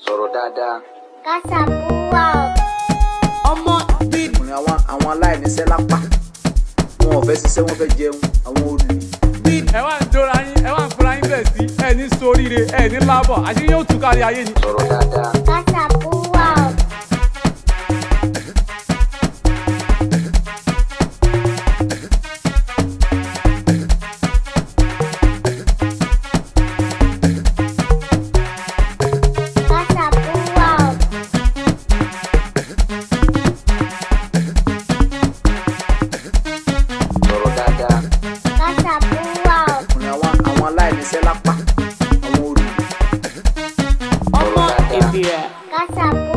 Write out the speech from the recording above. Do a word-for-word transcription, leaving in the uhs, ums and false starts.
Sọ̀rọ̀ dáadáa. Kásàbúwà. Ọmọ bíi àwọn àwọn aláìníṣẹ́ lápá wọn ò fẹ́ ṣiṣẹ́ wọn fẹ́ jẹun àwọn olè. bíi ẹ wá ń dóra yín ẹ wá ń fura yín bẹ̀ sí ẹ ní soríire ẹ ní lábọ̀ àṣírí yóò tú kárí ayé ni. Sọ̀rọ̀ dáadáa. Kásàbúwà. Kásàbúwà. Sọ̀rọ̀ dáadáa. Kásàbúwà. àwọn àwọn aláìníṣẹ́ lápá àwọn olè. ọmọ ìbíra. Kásàbúwà.